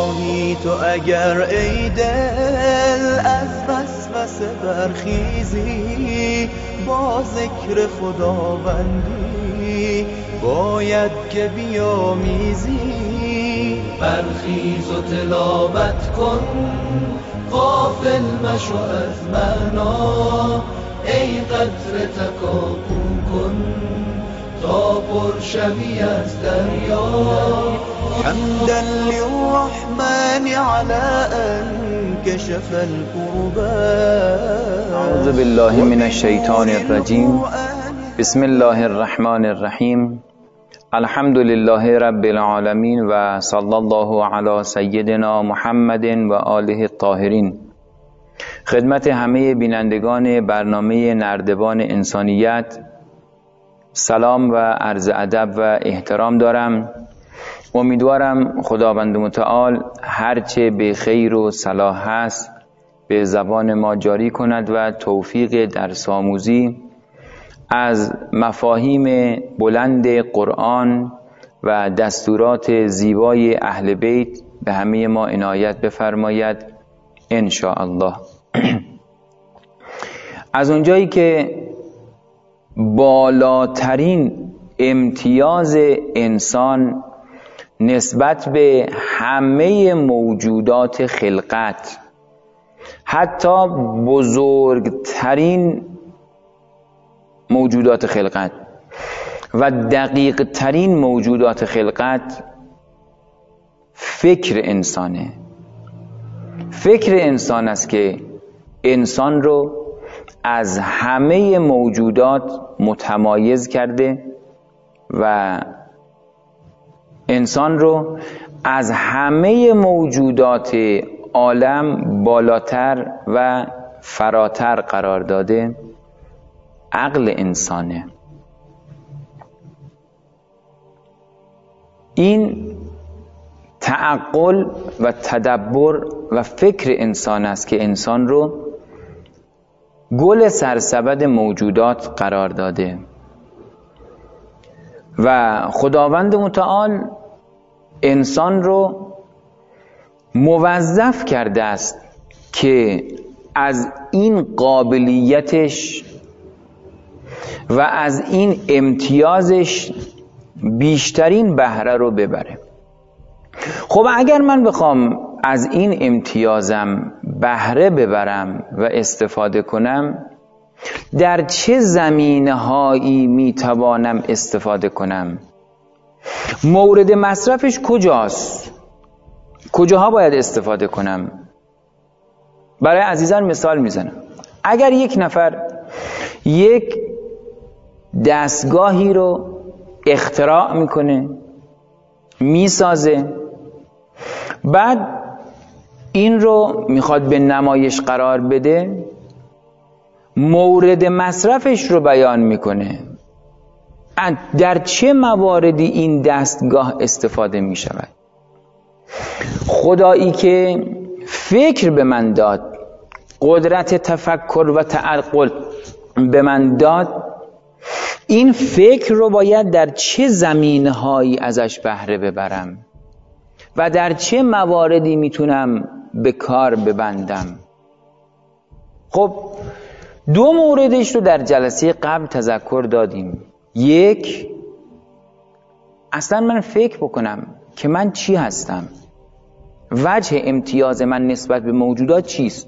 خواهی تو اگر ای دل از وسوسه برخیزی، با ذکر خداوندی باید که بیامیزی. برخیز و تلاوت کن، غافل مشو از معنا، ای قطره تکاپو کن تا پر شوی از دریا. حمدا للرحمن على ان كشف الكربات. اعوذ بالله من الشیطان الرجیم. بسم الله الرحمن الرحیم. الحمد لله رب العالمین و صلی الله علی سیدنا محمد و آله الطاهرین. خدمت همه بینندگان برنامه نردبان انسانیت سلام و عرض ادب و احترام دارم. امیدوارم خداوند متعال هرچه به خیر و صلاح هست به زبان ما جاری کند و توفیق درس آموزی از مفاهیم بلند قرآن و دستورات زیبای اهل بیت به همه ما عنایت بفرماید ان شاء الله. از اونجایی که بالاترین امتیاز انسان نسبت به همه موجودات خلقت، حتی بزرگترین موجودات خلقت و دقیق ترین موجودات خلقت، فکر انسانه. فکر انسان است که انسان رو از همه موجودات متمایز کرده و انسان رو از همه موجودات عالم بالاتر و فراتر قرار داده. عقل انسانه. این تعقل و تدبر و فکر انسان است که انسان رو گل سرسبد موجودات قرار داده و خداوند متعال انسان رو موظف کرده است که از این قابلیتش و از این امتیازش بیشترین بهره رو ببره. خب اگر من بخوام از این امتیازم بهره ببرم و استفاده کنم، در چه زمینه‌هایی میتوانم استفاده کنم؟ مورد مصرفش کجاست؟ کجاها باید استفاده کنم؟ برای عزیزان مثال میزنم. اگر یک نفر یک دستگاهی رو اختراع میکنه، میسازه، بعد این رو میخواد به نمایش قرار بده، مورد مصرفش رو بیان میکنه. در چه مواردی این دستگاه استفاده میشود؟ خدایی که فکر به من داد، قدرت تفکر و تعقل به من داد، این فکر رو باید در چه زمینه‌هایی ازش بهره ببرم و در چه مواردی میتونم به کار ببندم. خب دو موردش رو در جلسه قبل تذکر دادیم. یک، اصلا من فکر بکنم که من چی هستم، وجه امتیاز من نسبت به موجودات چیست.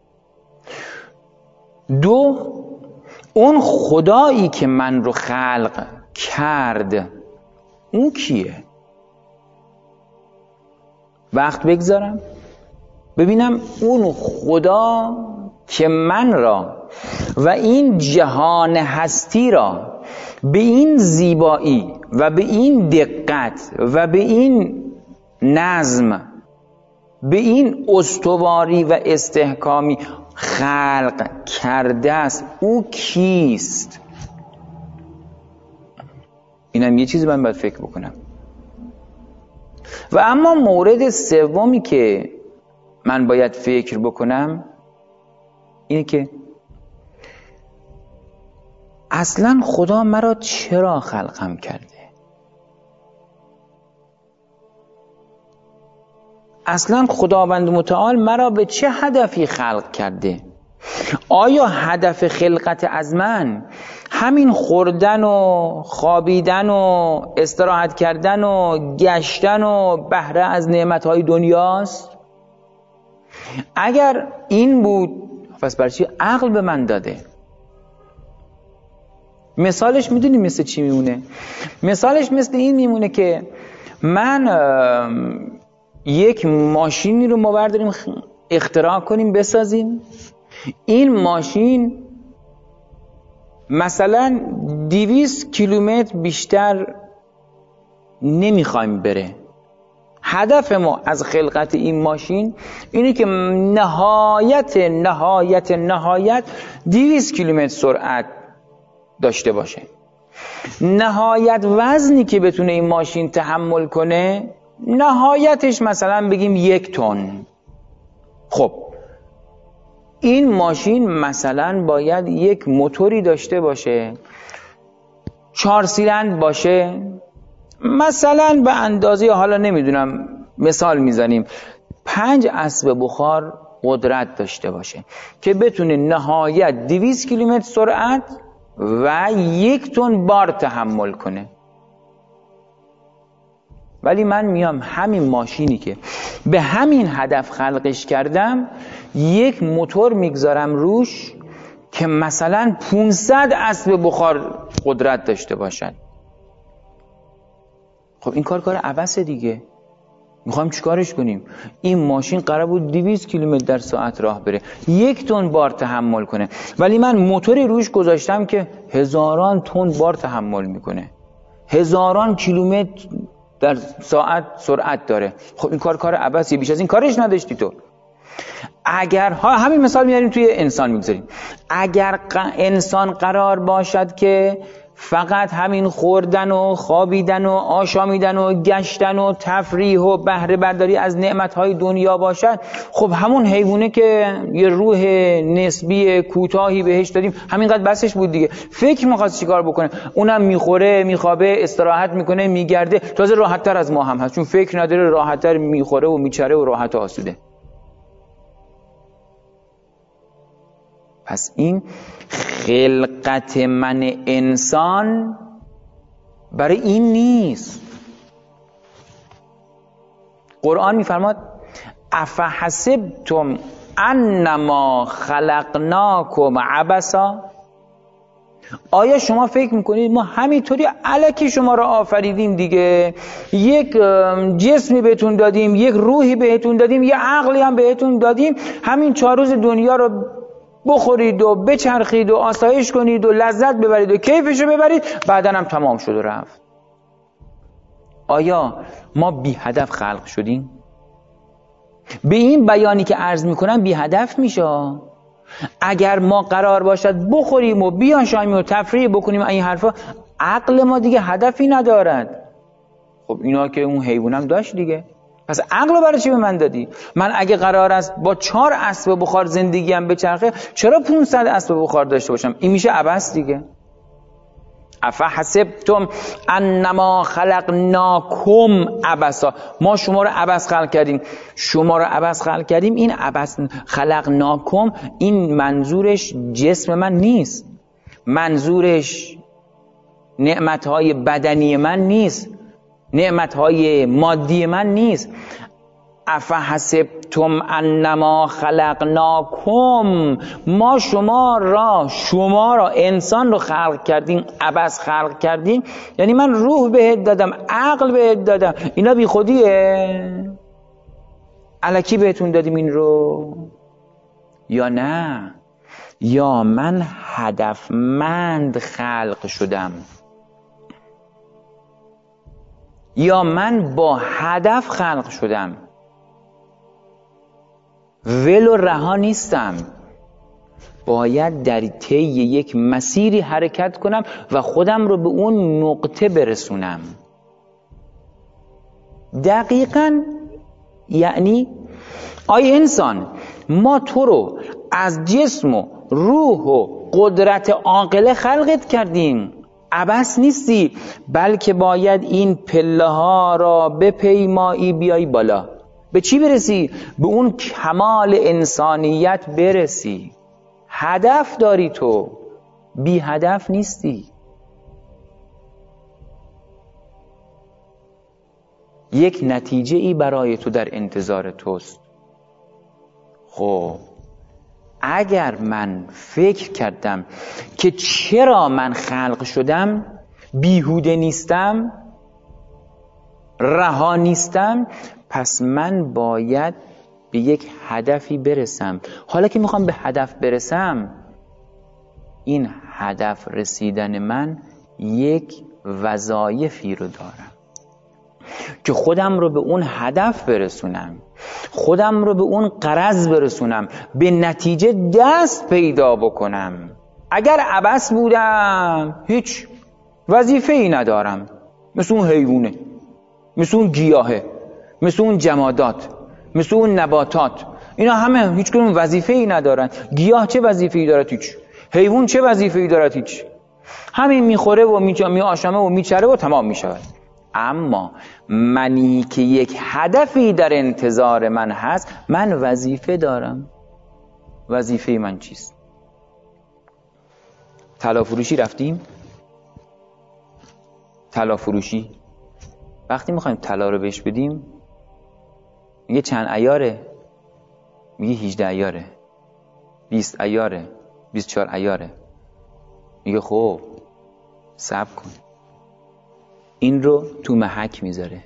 دو، اون خدایی که من رو خلق کرد اون کیه؟ وقت بگذارم ببینم اون خدا که من را و این جهان هستی را به این زیبایی و به این دقت و به این نظم، به این استواری و استحکامی خلق کرده است، او کیست؟ اینم یه چیزی من باید فکر بکنم. و اما مورد سومی که من باید فکر بکنم اینه که اصلا خدا مرا چرا خلقم کرده؟ اصلا خداوند متعال مرا به چه هدفی خلق کرده؟ آیا هدف خلقت از من همین خوردن و خوابیدن و استراحت کردن و گشتن و بهره از نعمتهای دنیاست؟ اگر این بود پس برای چی عقل به من داده؟ مثالش میدونی مثل چی میمونه؟ مثالش مثل این میمونه که من یک ماشینی رو ما برداریم اختراع کنیم بسازیم، این ماشین مثلا 200 کیلومتر بیشتر نمیخوایم بره. هدف ما از خلقت این ماشین اینه که نهایت 200 کیلومتر سرعت داشته باشه. نهایت وزنی که بتونه این ماشین تحمل کنه نهایتش مثلا بگیم 1 تن. خب این ماشین مثلا باید یک موتوری داشته باشه 4 سیلندر باشه، مثلا به اندازه، حالا نمیدونم مثال میزنیم، 5 اسب بخار قدرت داشته باشه که بتونه نهایت 200 کیلومتر سرعت و 1 تن بار تحمل کنه. ولی من میام همین ماشینی که به همین هدف خلقش کردم یک موتور میگذارم روش که مثلا 500 اسب بخار قدرت داشته باشد. خب این کار عبثه دیگه. میخوایم چیکارش کنیم؟ این ماشین قرار بود 200 کیلومتر در ساعت راه بره، 1 تن بار تحمل کنه، ولی من موتوری روش گذاشتم که هزاران تن بار تحمل میکنه، هزاران کیلومتر در ساعت سرعت داره. خب این کار عبثیه، بیش از این کارش نداشتی تو. اگر همین مثال میاریم توی انسان میگذاریم، اگر انسان قرار باشد که فقط همین خوردن و خوابیدن و آشامیدن و گشتن و تفریح و بهره برداری از نعمتهای دنیا باشد، خب همون حیوانه که یه روح نسبی کوتاهی بهش دادیم همینقدر بسش بود دیگه. فکر می‌خواست چیکار بکنه؟ اونم میخوره، میخوابه، استراحت میکنه، میگرده، تازه راحت‌تر از ما هم هست، چون فکر نداره، راحت‌تر میخوره و میچره و راحت و آسوده. پس این خلقت من انسان برای این نیست. قرآن میفرماد افحسبتم انما خلقناکم عبثا، آیا شما فکر میکنید ما همینطوری الکی شما را آفریدیم دیگه، یک جسمی بهتون دادیم، یک روحی بهتون دادیم، یک عقلی هم بهتون دادیم، همین 4 روز دنیا رو بخورید و بچرخید و آسایش کنید و لذت ببرید و کیفشو ببرید، بعدن هم تمام شد و رفت؟ آیا ما بی هدف خلق شدیم؟ به این بیانی که عرض میکنم بی هدف میشه. اگر ما قرار باشد بخوریم و بیاشاییم و تفریح بکنیم این حرفا، عقل ما دیگه هدفی ندارد. خب اینا که اون حیوانم داشت دیگه، پس عقل برای چی به من دادی؟ من اگه قرار است با 4 اسب بخار زندگیم بچرخه، چرا 500 اسب بخار داشته باشم؟ این میشه عبث دیگه. افحسبتم انما خلقناکم عبثا، ما شما رو عبث خلق کردیم، شما رو عبث خلق کردیم. این عبث خلقناکم، این منظورش جسم من نیست، منظورش نعمتهای بدنی من نیست، نعمتهای مادی من نیست. افحسبتم انما خلقناکم، ما شما را انسان رو خلق کردیم، عبث خلق کردیم، یعنی من روح بهت دادم، عقل بهت دادم، اینا بی خودیه؟ الکی بهتون دادیم این رو یا نه؟ یا من هدفمند خلق شدم، یا من با هدف خلق شدم، ول و رها نیستم، باید در طی یک مسیری حرکت کنم و خودم رو به اون نقطه برسونم. دقیقاً یعنی آی انسان، ما تو رو از جسم و روح و قدرت عاقله خلقت کردیم، عبث نیستی، بلکه باید این پله ها را بپیمایی بیایی بالا. به چی برسی؟ به اون کمال انسانیت برسی. هدف داری، تو بی هدف نیستی. یک نتیجه ای برای تو در انتظار توست. خب اگر من فکر کردم که چرا من خلق شدم، بیهوده نیستم، رها نیستم، پس من باید به یک هدفی برسم. حالا که میخوام به هدف برسم، این هدف رسیدن من یک وظایفی رو دارم که خودم رو به اون هدف برسونم، خودم رو به اون غرض برسونم، به نتیجه دست پیدا بکنم. اگر عبث بودم هیچ وظیفه‌ای ندارم، مثل اون حیوانه، مثل اون گیاهه، مثل اون جمادات، مثل اون نباتات، اینا همه هیچ کدوم وظیفه‌ای ندارن. گیاه چه وظیفه‌ای دارد؟ هیچ. حیوان چه وظیفه‌ای دارد؟ هیچ. همین میخوره و میآشامه و میچره و تمام میشود. اما منی که یک هدفی در انتظار من هست، من وظیفه دارم. وظیفه من چیست؟ طلا فروشی رفتیم، طلا فروشی وقتی میخوایم طلا رو بهش بدیم میگه چند عیاره؟ میگه 18 عیاره، 20 عیاره، 24 عیاره. میگه خب صبر کن، این رو تو محک میذاره،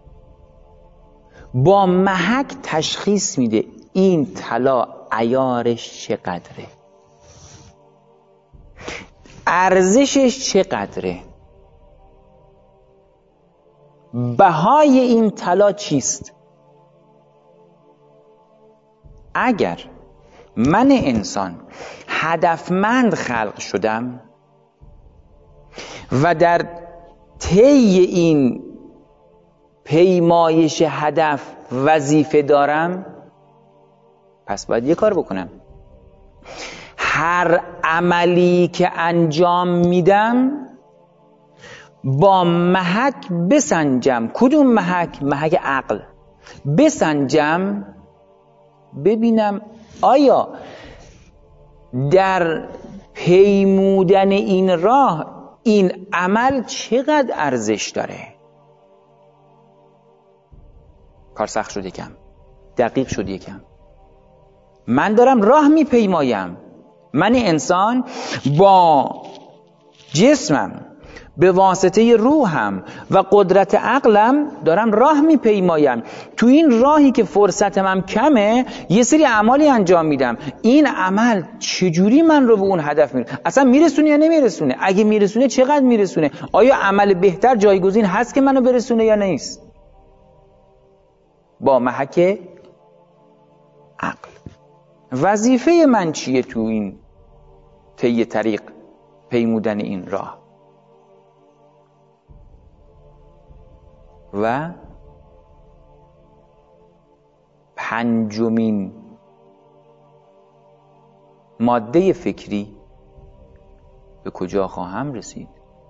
با محک تشخیص میده این طلا عیارش چقدره، ارزشش چقدره، بهای این طلا چیست. اگر من انسان هدفمند خلق شدم و در طی این پیمایش هدف وظیفه دارم، پس باید یه کار بکنم. هر عملی که انجام میدم با محک بسنجم. کدوم محک؟ محک عقل. بسنجم ببینم آیا در پیمودن این راه این عمل چقدر ارزش داره. کار سخت شد یکم، دقیق شد یکم. من دارم راه میپیمایم، من انسان با جسمم به واسطه روحم و قدرت عقلم دارم راه میپیمایم. تو این راهی که فرصتم هم کمه یه سری اعمالی انجام میدم. این عمل چجوری من رو به اون هدف میرسونه؟ اصلا میرسونه یا نمیرسونه؟ اگه میرسونه چقدر میرسونه؟ آیا عمل بهتر جایگزین هست که منو برسونه یا نیست؟ با محک عقل. وظیفه من چیه تو این طی طریق پیمودن این راه؟ و پنجمین ماده فکری، به کجا خواهم رسید؟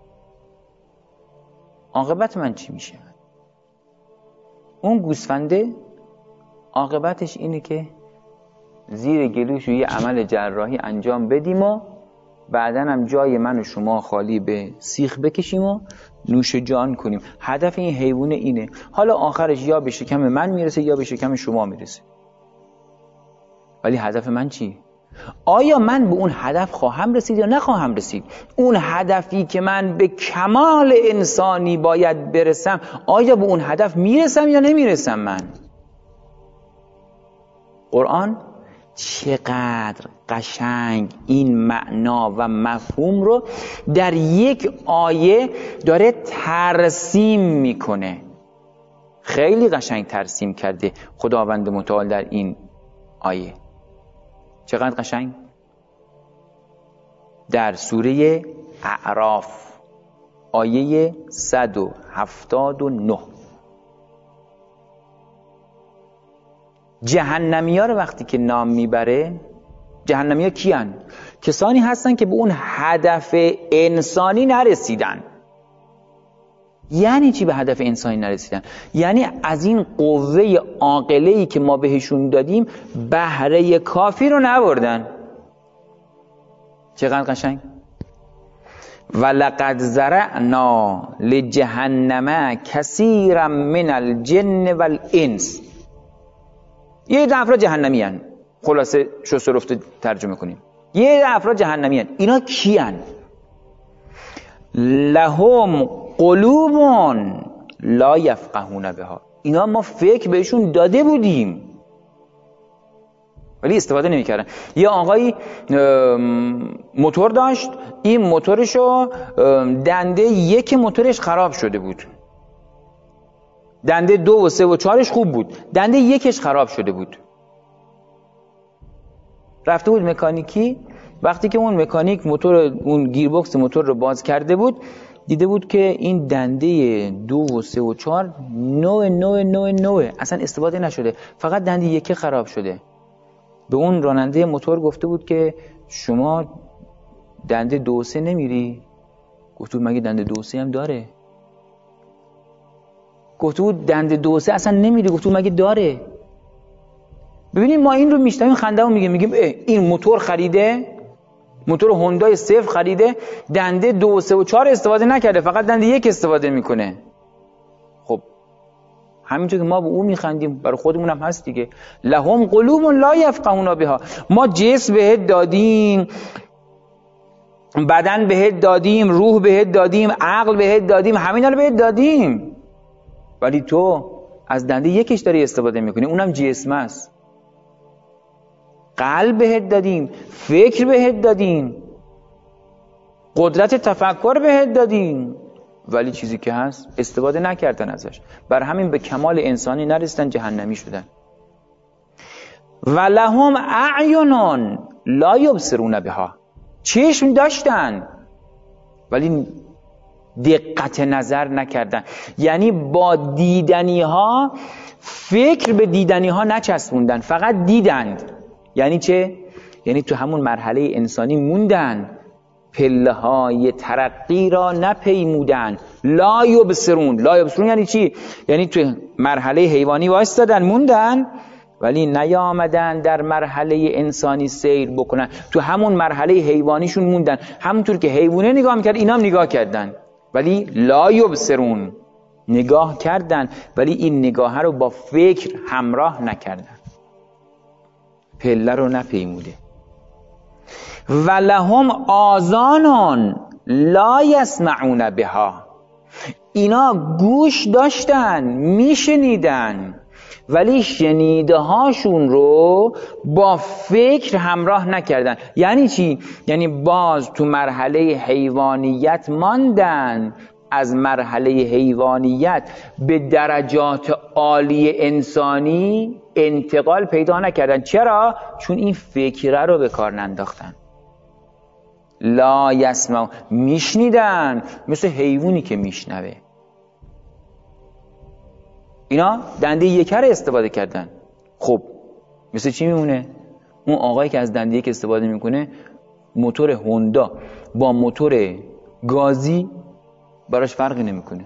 عاقبت من چی میشه؟ اون گوسفنده عاقبتش اینه که زیر گلوش یه عمل جراحی انجام بدیم و بعدن هم جای من و شما خالی به سیخ بکشیم و نوش جان کنیم. هدف این حیوان اینه. حالا آخرش یا به شکم من میرسه یا به شکم شما میرسه، ولی هدف من چی؟ آیا من به اون هدف خواهم رسید یا نخواهم رسید؟ اون هدفی که من به کمال انسانی باید برسم، آیا به اون هدف میرسم یا نمیرسم؟ من قرآن چقدر قشنگ این معنا و مفهوم رو در یک آیه داره ترسیم میکنه. خیلی قشنگ ترسیم کرده خداوند متعال در این آیه. چقدر قشنگ؟ در سوره اعراف آیه 179 جهنمی ها رو وقتی که نام میبره، جهنمی ها کیان؟ کسانی هستن که به اون هدف انسانی نرسیدن. یعنی چی به هدف انسانی نرسیدن؟ یعنی از این قوه عاقله‌ای که ما بهشون دادیم بهره کافی رو نبردن. چقدر قشنگ. ولقد زرعنا لجهنم کثیرا من الجن والانس. یه ده افراد جهنمی هن. خلاصه شست و رفته ترجمه کنیم. یه ده افراد جهنمی هن. اینا کی هن؟ لهم قلوب لا یفقهون بها. اینا ما فکر بهشون داده بودیم ولی استفاده نمی‌کردن. یه آقایی موتور داشت، این موتورشو دنده یک موتورش خراب شده بود، دنده 2 و 3 و 4ش خوب بود، دنده یکش خراب شده بود. رفته بود مکانیکی. وقتی که اون مکانیک اون گیربکس موتور رو باز کرده بود دیده بود که این دنده 2 و 3 و 4 نوع اصلا استفاده نشده، فقط دنده یک خراب شده. به اون راننده موتور گفته بود که شما دنده 2 و 3 نمیری؟ گفته بود مگه دنده 2 و 3 هم داره؟ گفته بود دنده 2 و 3 اصلا نمیری. گفته بود مگه داره؟ ببینید ما این رو میشنویم خنده‌مون میگیم این موتور خریده، موتور هوندای صفر خریده، دنده 2 و 3 و 4 استفاده نکرده، فقط دنده 1 استفاده میکنه. خب همینجور که ما به اون میخندیم برای خودمون هم هست دیگه. لهم قلوب لا یفقهون بها. ما جسم بهت دادیم، بدن بهت دادیم، روح بهت دادیم، عقل بهت دادیم، همینا رو بهت دادیم، ولی تو از دنده یکش داری استفاده میکنی، اونم جسم است. قلب بهت دادیم، فکر بهت دادیم، قدرت تفکر بهت دادیم، ولی چیزی که هست استفاده نکردن ازش. بر همین به کمال انسانی نرسیدن، جهنمی شدن. ولهم اعین لا یبصرون بها. چشم داشتن ولی دقت نظر نکردن، یعنی با دیدنی ها فکر به دیدنی ها نچسبوندن، فقط دیدند. یعنی چه؟ یعنی تو همون مرحله انسانی موندن، پله های ترقی را نپیمودن. لا یبصرون. لا یبصرون یعنی چی؟ یعنی تو مرحله حیوانی وایستادن موندن ولی نیامدن در مرحله انسانی سیر بکنن، تو همون مرحله حیوانیشون موندن. همونطور که حیوانه نگاه میکرد اینا هم نگاه کردن، ولی لا یبصرون. نگاه کردن ولی این نگاه رو با فکر همراه نکردن، پله رو نپیموده. ولهم آذان لا یسمعون بها. اینا گوش داشتن، میشنیدن، ولی شنیده هاشون رو با فکر همراه نکردن. یعنی چی؟ یعنی باز تو مرحله حیوانیت ماندن، از مرحله حیوانیت به درجات عالی انسانی انتقال پیدا نکردن. چرا؟ چون این فکره رو به کار ننداختن. لا یسمع، میشنیدن مثل حیوانی که میشنوه. اینا دنده یک رو استفاده کردن. خب مثل چی میمونه؟ اون آقایی که از دنده یک استفاده میکنه، موتور هوندا با موتور گازی براش فرقی نمیکنه.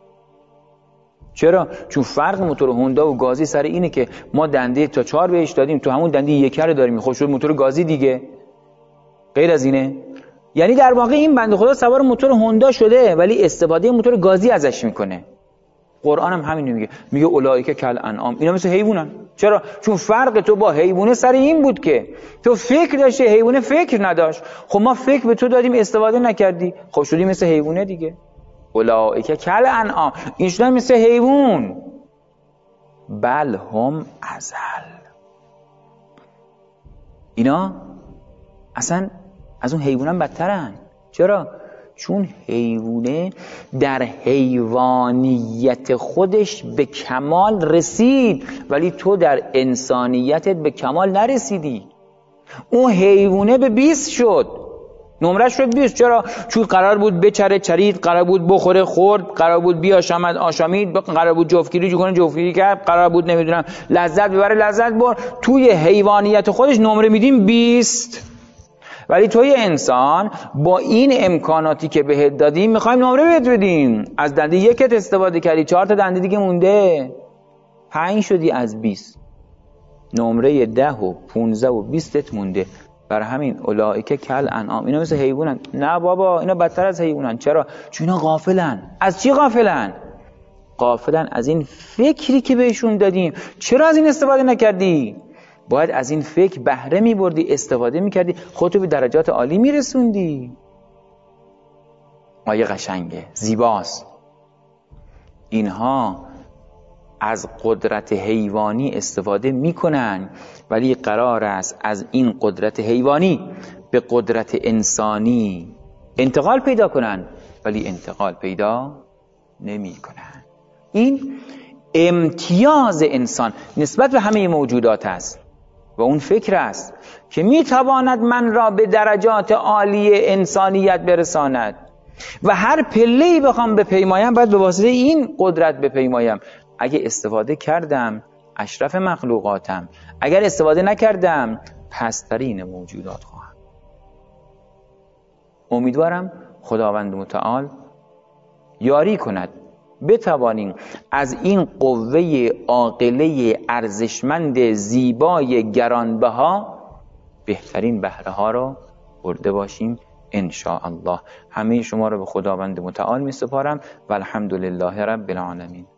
چرا؟ چون فرق موتور هوندا و گازی سر اینه که ما دنده تا 4 بهش دادیم، تو همون دنده یک رو داریم. خب شد موتور گازی دیگه، غیر از اینه. یعنی در واقع این بنده خدا سوار موتور هوندا شده ولی استفاده موتور گازی ازش میکنه. قرآن هم همین میگه اولئک کالانعام. اینا مثل حیوانن. چرا؟ چون فرق تو با حیوانه سر این بود که تو فکر داشتی، حیوانه فکر نداشت. خب ما فکر به تو دادیم استفاده نکردی، خب شدی مثل حیوانه دیگه. اولئک کالانعام. این شدن مثل حیوان. بل هم اضل. اینا اصلا از اون حیوانان بدترن. چرا؟ چون حیوانه در حیوانیت خودش به کمال رسید ولی تو در انسانیتت به کمال نرسیدی. اون حیوانه به 20 شد، نمرش شد 20. چرا؟ چون قرار بود بچره چرید، قرار بود بخوره خورد، قرار بود بیاشامد آشامید، قرار بود جفتگیری کنه جفتگیری کرد، قرار بود نمیدونم لذت ببره لذت بر. توی حیوانیت خودش نمره میدیم 20. ولی توی انسان با این امکاناتی که بهت دادیم میخوایم نمره بهت بدیم. از دنده یکت استفاده کردی، 4 تا دنده دیگه مونده، 5 شدی از 20، نمره 10 و 15 و 20 مونده. برای همین اولئک کل انعام، اینا مثل حیوانن. نه بابا، اینا بدتر از حیوانن. چرا؟ چون اینا غافلن. از چی غافلن؟ غافلن از این فکری که بهشون دادیم. چرا از این استفاده نکردی؟ باید از این فکر بهره می‌بردی، استفاده می‌کردی، خودتو به درجات عالی میرسوندی. آیه قشنگه، زیباست. اینها از قدرت حیوانی استفاده میکنن، ولی قرار است از این قدرت حیوانی به قدرت انسانی انتقال پیدا کنن، ولی انتقال پیدا نمی کنن. این امتیاز انسان نسبت به همه موجودات است و اون فکر است که میتواند من را به درجات عالی انسانیت برساند و هر پله‌ای بخوام بپیمایم باید به واسطه این قدرت بپیمایم. اگه استفاده کردم اشرف مخلوقاتم، اگر استفاده نکردم پسترین موجودات خواهم. امیدوارم خداوند متعال یاری کند بتوانیم از این قوه عاقله ارزشمند زیبای گرانبها بهترین بهره ها رو برده باشیم ان شاء الله. همه شما رو به خداوند متعال می سپارم و الحمدلله رب العالمین.